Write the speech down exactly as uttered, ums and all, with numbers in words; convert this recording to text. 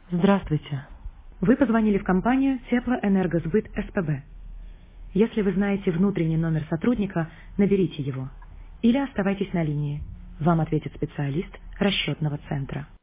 Здравствуйте. Вы позвонили в компанию Теплоэнергосбыт СПБ. Если вы знаете внутренний номер сотрудника, наберите его. Или оставайтесь на линии. Вам ответит специалист расчетного центра.